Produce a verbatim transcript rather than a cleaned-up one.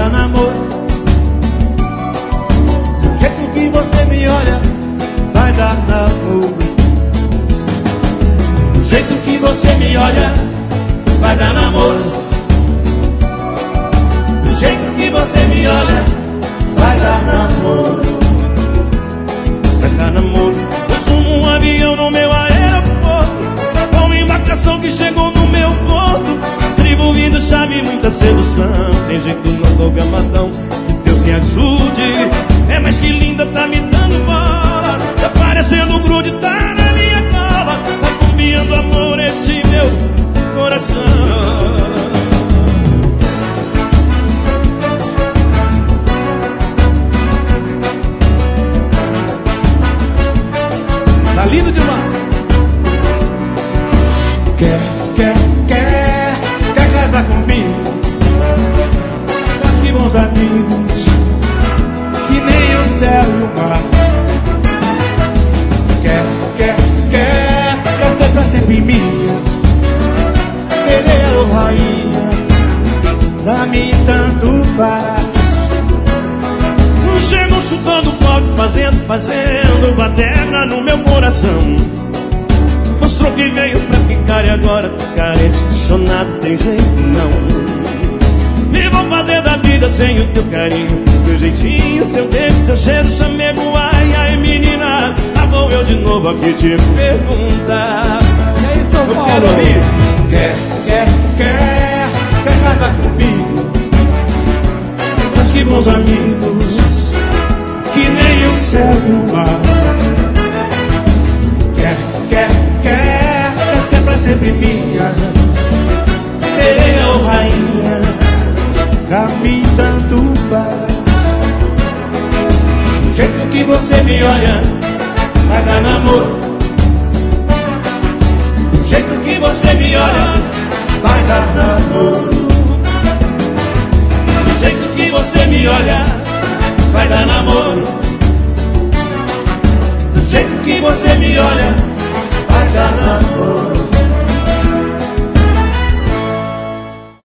dar namoro. Do jeito que você me olha, vai dar namoro. Do jeito que você me olha, vai dar namoro. Do jeito que você me olha, vai dar namoro. Vai dar namoro. Consumo um avião no meu aeroporto, com uma embarcação que chegou no meu porto. Distribuindo chave, muita sedução. Tem jeito, não tô gamadão, Deus me ajude. É mais que linda, tá me dando bola, tá parecendo grude, tá na minha cola. Tá bombeando amor esse meu coração. Tá lindo demais. Quer, quer, quer, quer casar comigo? Mas que bons amigos, que nem o céu e o mar. Quer, quer, quer, quer ser pra sempre minha, querer ou rainha, pra mim tanto faz. Chegam chutando pop, fazendo, fazendo baderna no meu coração. Mostrou que veio pra ficar e agora tô carente, apaixonado, tem jeito não. Me vou fazer da vida sem o teu carinho, seu jeitinho, seu beijo, seu cheiro, chamego. Ai, ai menina, lá vou eu de novo aqui te perguntar. E aí, São Eu Paulo? quero ouvir. Quer, quer, quer, quer casar comigo? Mas que bons amigos, que nem o céu e o mar. Quer, quer, quer, quer ser pra sempre minha, sereia ou rainha, pra mim tanto faz. Do jeito que você me olha, vai dar namoro. Do jeito que você me olha, vai dar namoro. Do jeito que você me olha, vai dar namoro. Do jeito que você me olha,